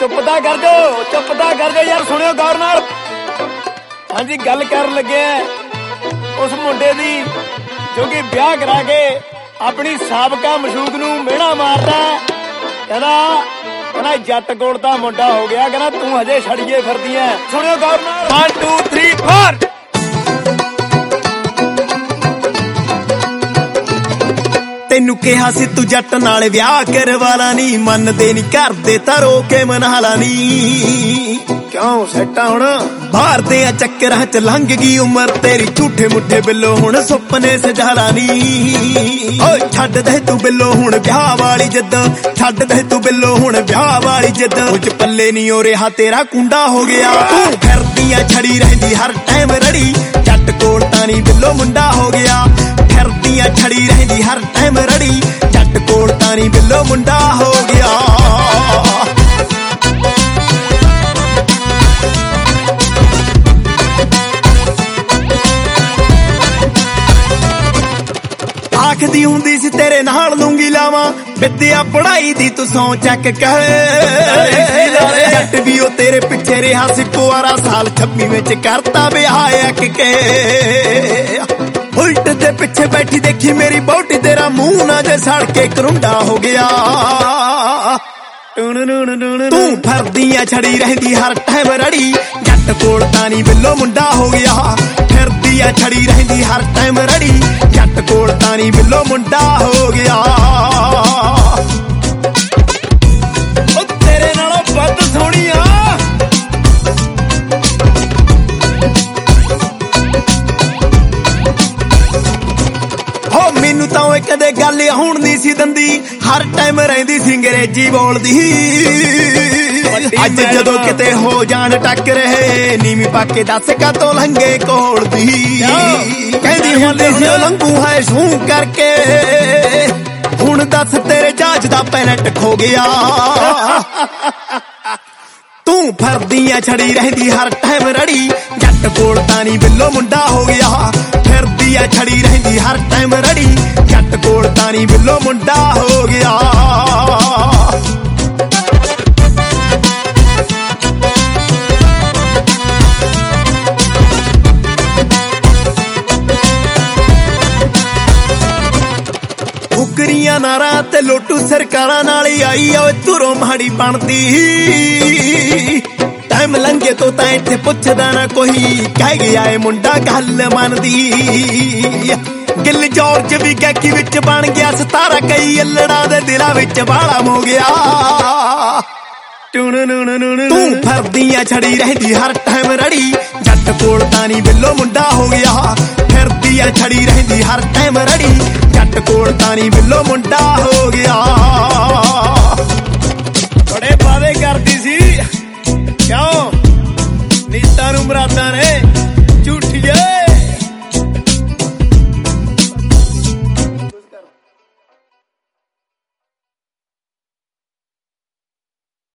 चुपता कर जो यार, सुनियो गौर नाल। हाँ जी, गल कर लगे उस मुंडे दी जो कि ब्याह करा के अपनी साबका मशूक नूं मेहना मारदा। कहना जट कोल दा मुंडा हो गया, कहना तू हजे छड़िए फिरदी है। सुनियो गौर नाल, 1 2 3 4। तेनू कहा सी तू जट नाल ब्याह करवाला नी, मनदे नी घर दे तां रोके मनाला नी। क्यों सैटा हुण बाहर दे चक्करां च लंघ गई उमर तेरी, झूठे मुठे बिल्लो हुण सुपने सजाला नी। ओए छड्ड दे तू बिल्लो हुण ब्याह वाली जिद्द, छड्ड दे तू बिल्लो हुण ब्याह वाली जिद्द। कुछ पल्ले नी हो रहा तेरा कुंडा हो गया, तू फिरदियां छड़ी रहिंदी हर टाइम रड़ी। जट कोल तां नी बिल्लो मुंडा हो गया, फिरदियां छड़ी रहिंदी हर टाइम रड़ी। जट कोल तां नी बिल्लो मुंडा हो गया। आखदी हुंदी सी तेरे नाल लूंगी लावां, विद्या पढ़ाई दी तू सौ चक कहे। जट भी ओ तेरे पिछे रहा सी 12 साल, 26 विच करता ब्याह एक के। उल्ट दे पिछे बैठी देखी मेरी बौटी, तेरा मुंह ना जे सड़ के करुंडा हो गया। तू फिरदियां छड़ी रहिंदी हर टाइम रड़ी। जट कोल तां नी बिल्लो मुंडा हो गया, फिरदियां छड़ी रहिंदी हर टाइम रड़ी। जट कोल तां नी बिल्लो मुंडा हो गया। ओ तेरे नालों वध सोहणिया हो, मैनू तां कदे गल आउण नहीं सी दंदी, हर टाइम रहिंदी सी अंग्रेजी बोलदी। अज जदों किते हो जान टक्कर है, नीवी पाके दस का तो लंघे कोल दी। कहंदी हुंदी सी लंघू है शू करके, हुण दस तेरे जहाज दा पैनट खो गया। तू फिरदियां छड़ी रहिंदी हर टाइम रड़ी। जट कोल तां नी बिल्लो मुंडा हो गया, फिरदियां छड़ी रहिंदी हर टाइम रड़ी। जट कोल तां नी बिल्लो मुंडा हो गया। फुकरियां नारा ते लोटू सरकारां नाल ही आई, ओए तुरों माड़ी बनदी। टाइम लंघे तो तां इत्थे पुछदा ना कोई, कह गया ए मुंडा गल मनदी। गिल जॉर्ज भी गैकी विच बन गया सितारा, कई अल्लड़ा दे दिलां विच बाला हो गया। तू फिरदियां छड़ी रहिंदी हर टाइम रड़ी। जट कोल तां नी बिल्लो मुंडा हो गया, फिरदियां छड़ी रहिंदी हर टाइम रड़ी। जट कोल तां नी बिल्लो मुंडा हो गया। बड़े वादे करदी सी, क्यों नीतां नूं मुरादां ने